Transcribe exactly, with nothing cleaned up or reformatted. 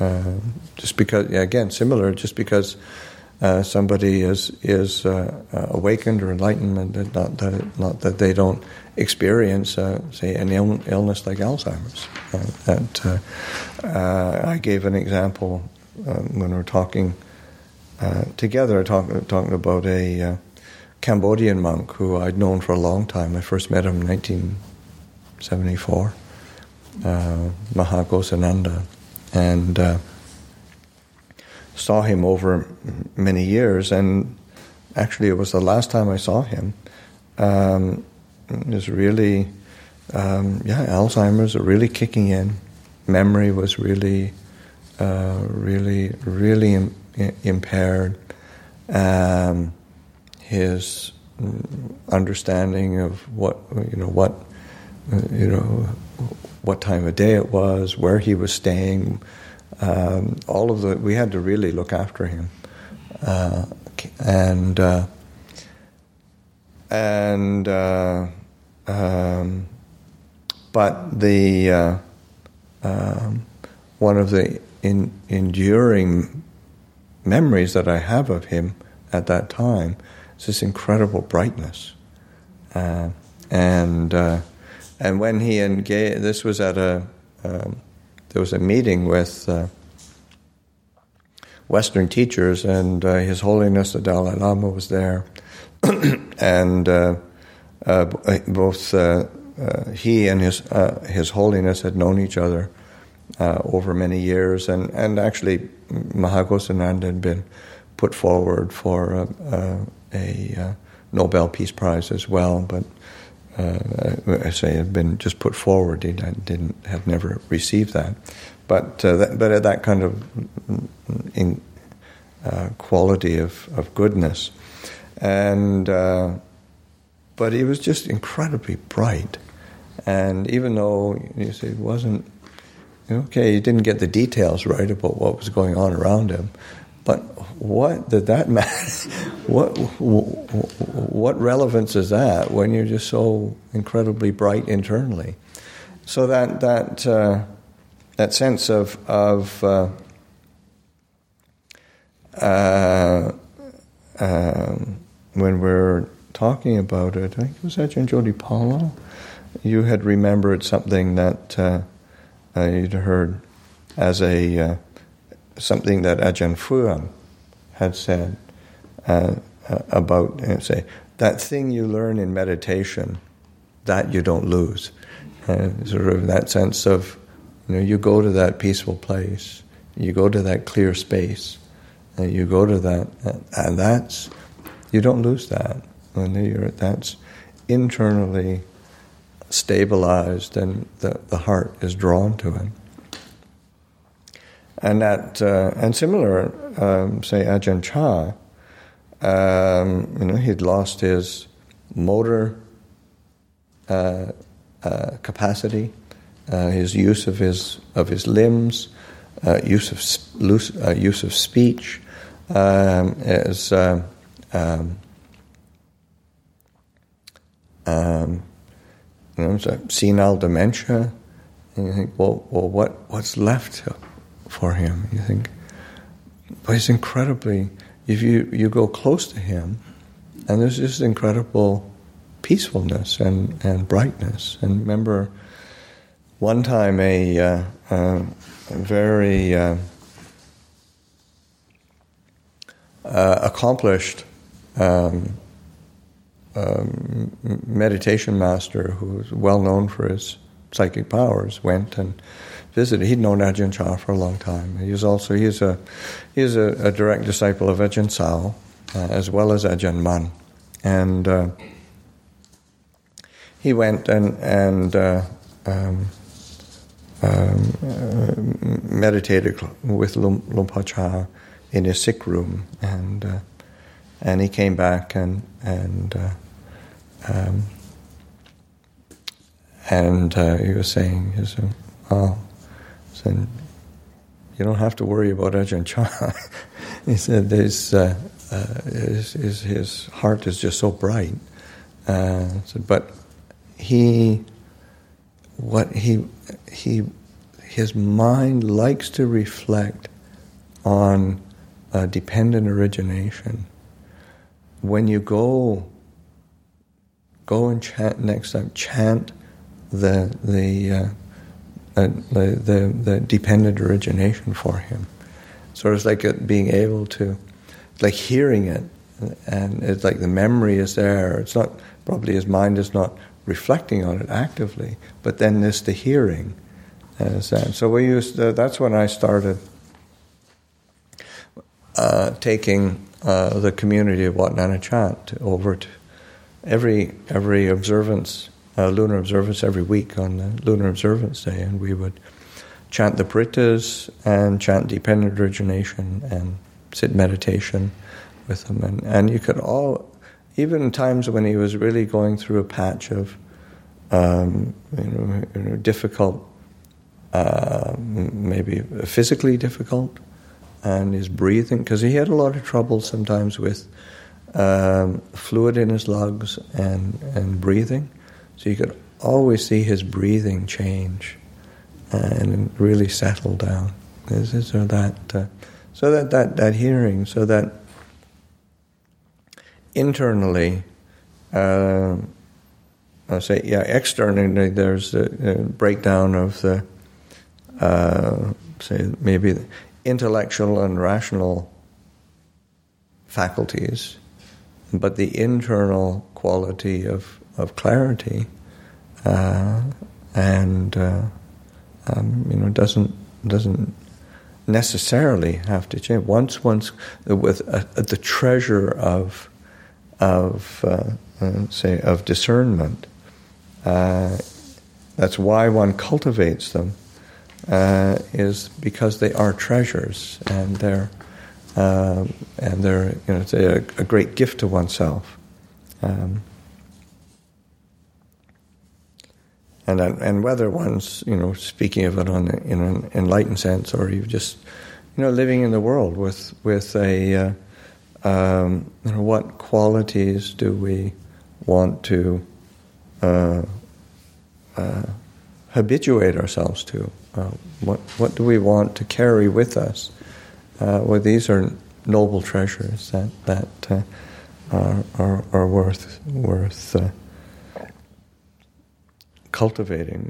uh, just because, yeah, again, similar, just because uh, somebody is is uh, uh, awakened or enlightened, not that not that they don't experience, uh, say, an Ill- illness like Alzheimer's. Uh, that uh, uh, I gave an example um, when we were talking uh, together, talking talking about a uh, Cambodian monk who I'd known for a long time. I first met him in nineteen seventy-four, uh, Mahagosananda, and uh, saw him over many years. And actually, it was the last time I saw him. Um, it was really, um, yeah, Alzheimer's was really kicking in. Memory was really, uh, really, really im- impaired. Um, his understanding of what you know, what you know, what time of day it was, where he was staying, um, all of the. We had to really look after him, uh, and uh, and uh, um, but the uh, um, one of the in, enduring memories that I have of him at that time. This incredible brightness, uh, and uh, and when he engaged, this was at a um, there was a meeting with uh, Western teachers, and uh, His Holiness the Dalai Lama was there, and uh, uh, both uh, uh, he and his uh, His Holiness had known each other uh, over many years, and and actually Mahagosananda had been put forward for uh, uh, a uh, Nobel Peace Prize as well, but uh, I say had been just put forward. He didn't have never received that, but uh, that, but that kind of in, uh, quality of, of goodness, and uh, but he was just incredibly bright, and even though you say it wasn't okay, he didn't get the details right about what was going on around him. But what did that matter? what what relevance is that when you're just so incredibly bright internally? So that that uh, that sense of of uh, uh, um, when we're talking about it, I think it was Ajahn Jodhipala. You had remembered something that uh, uh, you'd heard as a uh, something that Ajahn Fuang had said uh, uh, about, uh, say, that thing you learn in meditation, that you don't lose. Uh, sort of that sense of, you know, you go to that peaceful place, you go to that clear space, and you go to that, uh, and that's, you don't lose that. When you're, that's internally stabilized, and the, the heart is drawn to it. And that, uh, and similar, um, say Ajahn Chah, um, you know, he'd lost his motor uh, uh, capacity, uh, his use of his of his limbs, uh, use of loose, uh, use of speech, um, as uh, um, um, you know, so senile dementia. And you think, well, well, what what's left for him? You think, but he's incredibly. If you, you go close to him, and there's this incredible peacefulness and, and brightness. And remember, one time a, uh, uh, a very uh, uh, accomplished um, um, meditation master who was well known for his psychic powers went and visited. He'd known Ajahn Chah for a long time. He was also he's a he's a, a direct disciple of Ajahn Sao, uh, as well as Ajahn Mun, and uh, he went and and uh, um, um, uh, meditated with Luang Por Chah in his sick room, and uh, and he came back and and uh, um, and uh, he was saying, he said, "Oh." And you don't have to worry about Ajahn Chah. He said his, uh, uh, his, his, his heart is just so bright. Uh, said, but he, what he, he, his mind likes to reflect on uh, dependent origination. When you go, go and chant next time. Chant the the uh, uh, the, the the dependent origination for him. So it's like it being able to, like hearing it, and it's like the memory is there. It's not probably his mind is not reflecting on it actively, but then there's the hearing. As that. So we used. To, that's when I started uh, taking uh, the community of Wat Nanachat over to every every observance, uh, lunar observance every week on the lunar observance day, and we would chant the Paritas and chant dependent origination and sit meditation with him, and and you could all, even in times when he was really going through a patch of um, you know, you know difficult. Uh, maybe physically difficult, and his breathing, because he had a lot of trouble sometimes with um, fluid in his lungs and, and breathing. So you could always see his breathing change and really settle down. This is or that. Uh, so that, that, that hearing, so that internally, uh, I'll say, yeah, externally there's a, a breakdown of the Uh, say maybe the intellectual and rational faculties, but the internal quality of, of clarity uh, and uh, um, you know doesn't doesn't necessarily have to change. Once once with a, a, the treasure of of uh, uh, say of discernment, uh, that's why one cultivates them. Uh, is because they are treasures, and they're uh, and they're you know they're a, a great gift to oneself, um, and and whether one's you know speaking of it on in an enlightened sense, or you just you know living in the world with with a uh, um, you know what qualities do we want to uh, uh, habituate ourselves to. Uh, what what do we want to carry with us? Uh, well, these are noble treasures that that uh, are, are are worth worth uh, cultivating.